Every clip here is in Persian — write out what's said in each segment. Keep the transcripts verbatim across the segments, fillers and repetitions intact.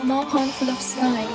small handful of slime.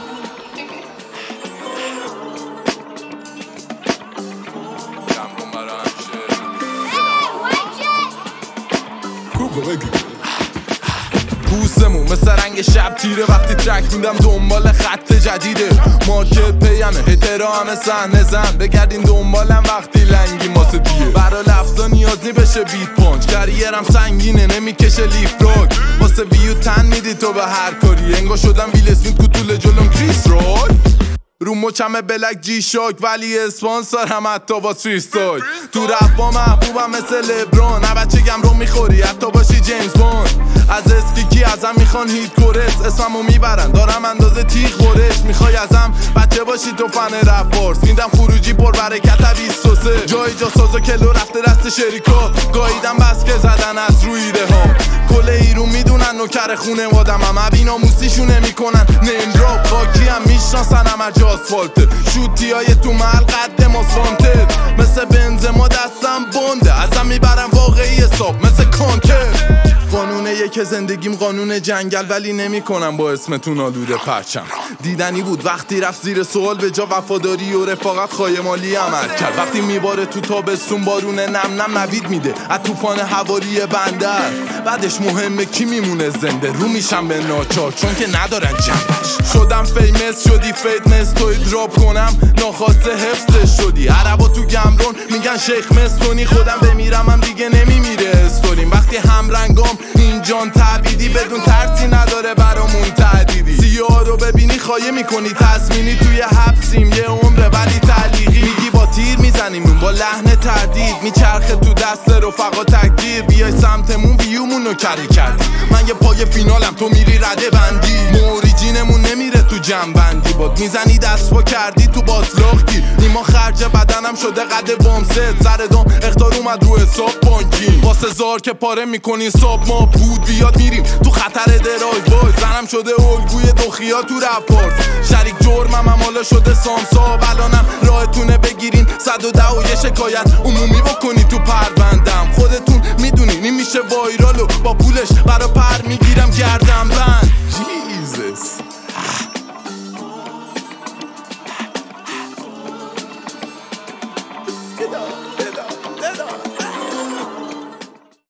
پوستمون مثل رنگ شب تیره وقتی ترک میدم دنبال خط جدیده مارکت پیمه هترا همه صحنه زن بگردین دنبالم وقتی لنگی ماسه دیه برا لفظا نیاز نی بشه بیت پانچ کریرم سنگینه نمیکشه لیف روک واسه ویو تن میدی تو به هر کاری انگار شدم ویل اسمیت کوتول جلوم کریس روی رو مچمه بلک جی شاک ولی اسپانسر هم حتی با فریستایل تو رپ با محبوبم مثل لبران نه بچه گم رو میخوری حتی باشی جیمز بوند از اسکیکی ازم میخوان هیت کورس اسممو میبرن دارم اندازه تیغ برش میخوای ازم بچه باشی تو فن رپ فارس میدم خروجی پر برکت بیست و سه جای جا سازا کلو رفته دست شریکا گاییدم بس که زدن از روی ایده ها کل ایرون میدونن نوکر خونه وادمم ابینا موسیشونه میکنن نمراب خاکی هم میشناسن همه جا آسفالته شوتی های تو محل قد ماسفانتد مثل بنزما دستم بنده ازم میبرم واقعی حساب مثل کانتر قانون یک زندگیم قانون جنگل ولی نمی کنم با اسمتون آلوده پرچم دیدنی بود وقتی رفت زیر سوال به جا وفاداری و رفاقت خایمالی عمل کرد وقتی میباره تو تابستون بارون نم نم نوید میده از طوفان حوالی بندر بعدش مهمه کی میمونه زنده رو میشم به ناچار چون که ندارن جنبش شدم فیمس شدی فیتنس توی دراپ کنم ناخواسته حفظش شدی عربا تو گمرون میگن شیخ مستونی خودم بمیرم هم دیگه نمیمیره استوریم وقتی هم رنگام این جان تعبیدی بدون ترسی نداره برامون تعدیدی سیاه رو ببینی خایه میکنی تضمینی توی حبسیم یه عمره ولی تعلیقی میگی با تیر میزنیم با لحن تردید میچرخه تو دست رفقا تکدیر بیای سمتمون ویومون رو کری کردی من یه پای فینالم تو میری رده بندی موریجینمون نمیره تو جنبندی باد میزنی دست با کردی تو باطلاخی نیما خرج بدنم شده قد بامست سر دام اختار اومد رو حساب بانکی واسه زار که پاره میکنین صاب ما بود بیاد میریم تو خطر درای وای زنم شده الگوی دوخیا تو رفارس شریک جرمم هم حالا شده سامسا الانم راهتونه بگیرین صد و ده و یه شکایت عمومی بکنی تو پروندم خودتون میدونین این میشه وایرالو با پولش برا پر میگیرم گرد